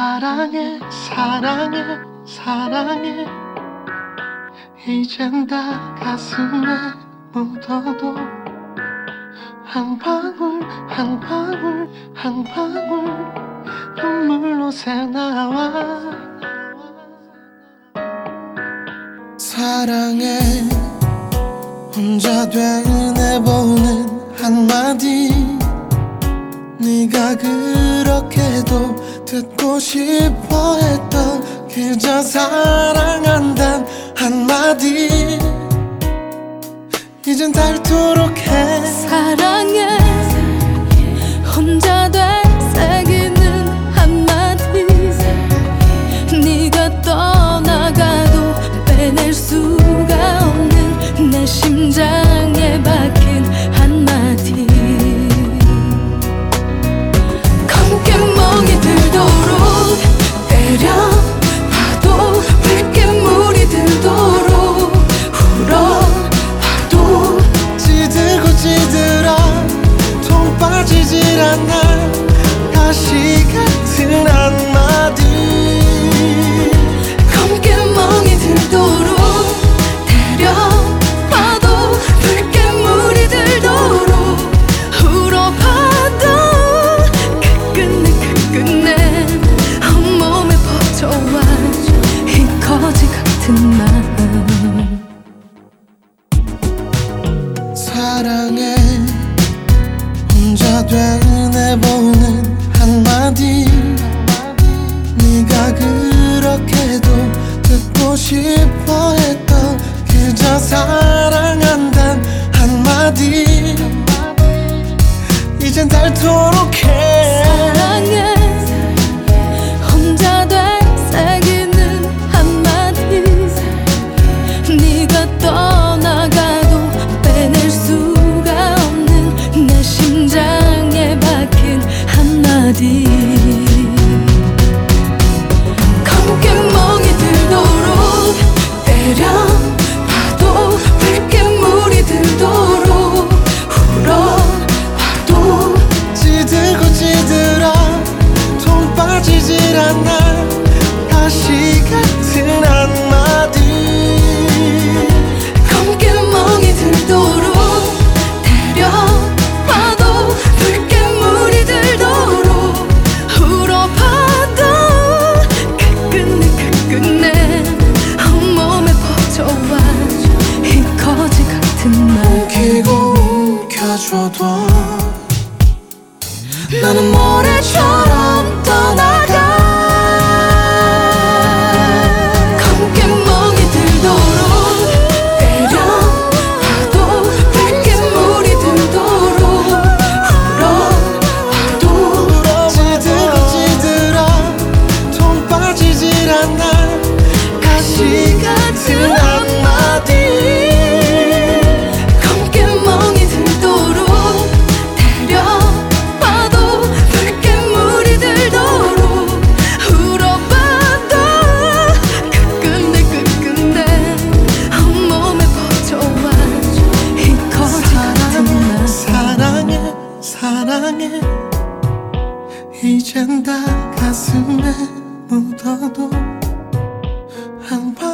사랑해 사랑해 사랑해 이젠 다 가슴에 묻어도 한 방울 한 방울 한 방울 눈물로 새나와 사랑해 혼자 되뇌보는 한마디 네가 그렇게도 듣고 싶어 했던 그저 사랑한단 한마디 이젠 닳도록 해 사랑해 혼자 되새기는 한마디 네가 떠나가도 빼낼 수가 없는 내 심장에 박힌 한마디 검게 멍이 들도록 때려봐도 붉게 물이 들도록 울어봐도 찌들고 찌들어 통 빠지질 않아 가시 같은 한마디 검게 멍이 들도록 때려봐도 붉게 물이 들도록 울어봐도 그 끝내 온몸에 퍼져와 이 거지 같은 마음 사랑해 혼자 되뇌보는 한마디 네가 그렇게도 듣고 싶어 했던 그저 사랑한단 한마디 이젠 닳도록 해 사랑해 혼자 되새기는 한마디 네가 떠나가도 빼낼 수가 없는 내 심장에 박힌 한마디 검게 멍이 들도록 때려봐도 붉게 물이 들도록 울어봐도 찌들고 찌들어 통 빠지질 않아 가시 같은 한마디 검게 멍이 들도록 때려봐도 붉게 물이 들도록 울어봐도 그 끝내 온몸에 퍼져와 이 거지 같은 말 기고 움켜줘도 나는 모래처럼 떠나가 검게 멍이 들도록 때려봐도 붉게 물이 들도록 울어봐도 찌들고 찌들어 통 빠지질 않아 가시 같은 한마디 검게 멍이 들도록 때려봐도 붉게 물이 들도록 울어봐도 끝끝내 온몸에 퍼져와 이 거지 같은 말 사랑해 사랑해 이젠 다 가슴에 묻어도 한 번